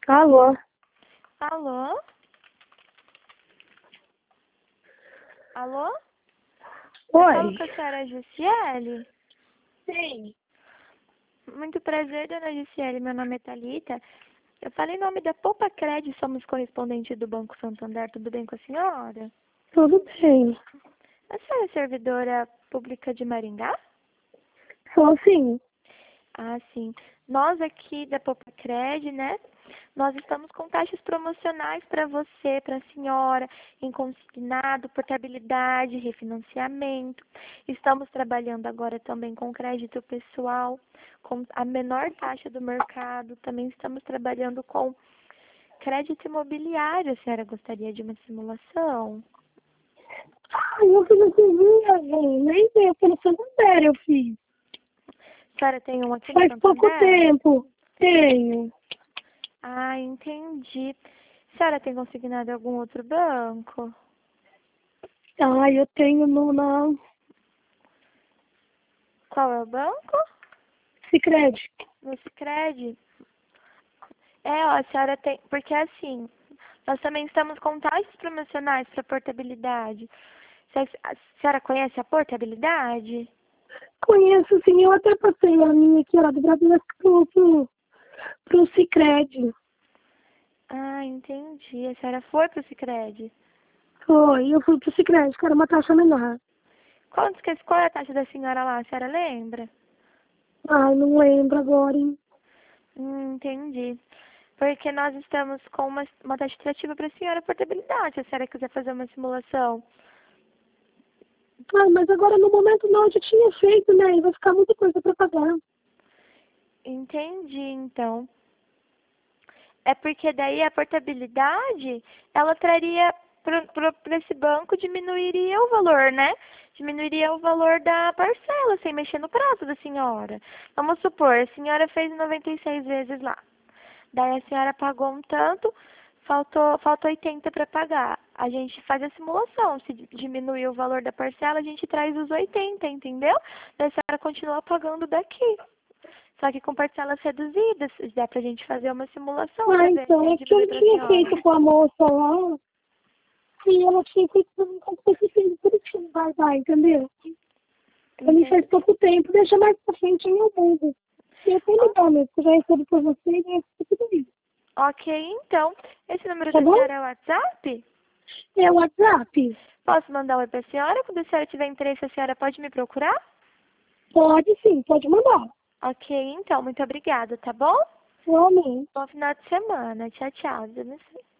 Alô? Alô? Alô? Eu falo com Oi? a senhora Jussiele? Sim. Muito prazer, dona Jussiele. Meu nome é Thalita. Eu falei em nome da Poupa Cred, somos correspondentes do Banco Santander. Tudo bem com a senhora? Tudo bem. A senhora é servidora pública de Maringá? Sou sim. Ah, sim. Nós aqui da Poupa Cred, né? Nós estamos com taxas promocionais para você, para a senhora, em consignado, portabilidade, refinanciamento. Estamos trabalhando agora também com crédito pessoal, com a menor taxa do mercado. Também estamos trabalhando com crédito imobiliário. A senhora gostaria de uma simulação? Eu fiz esse viagem. Nem sei, pelo Santander eu fiz. A senhora tem um aqui no Faz pouco Santander? tempo. Tenho. Ah, entendi. A senhora tem consignado em algum outro banco? Eu tenho no na Qual é o banco? Sicredi. No Sicredi? A senhora tem. Porque assim, nós também estamos com taxas promocionais para portabilidade. A senhora conhece a portabilidade? Conheço sim, eu até passei a minha aqui lá do Brasil pro Sicredi. Ah, entendi. A senhora foi pro Sicredi. Foi, eu fui pro Sicredi, que era uma taxa menor. Qual é a taxa da senhora lá? A senhora lembra? Não lembro agora, hein? Entendi. Porque nós estamos com uma taxa atrativa para a senhora portabilidade, se a senhora quiser fazer uma simulação. Mas agora no momento não, eu já tinha feito, né? E vai ficar muita coisa pra pagar. Entendi, então. É porque daí a portabilidade, ela traria para esse banco, diminuiria o valor, né? Diminuiria o valor da parcela, sem mexer no prazo da senhora. Vamos supor, a senhora fez 96 vezes lá. Daí a senhora pagou um tanto, faltou 80 para pagar. A gente faz a simulação. Se diminuir o valor da parcela, a gente traz os 80, entendeu? Daí a senhora continua pagando daqui. Só que com parcelas reduzidas, dá pra gente fazer uma simulação pra ver Então, se é que diminui eu pra tinha senhora. feito com a moça lá, e ela tinha feito como se fosse feito, por isso que não vai dar, entendeu? Pra mim faz Entende? pouco tempo, deixa mais pra frente em mundo. E até Ó, legal mesmo, que eu já recebo por você e já recebo tudo isso. ok, então. Esse número Tá da bom? senhora é o WhatsApp? É o WhatsApp? Posso mandar um oi pra senhora? Quando a senhora tiver interesse, a senhora pode me procurar? Pode sim, pode mandar. Ok, então. Muito obrigada, tá bom? Realmente. Bom final de semana. Tchau, tchau. Deus abençoe.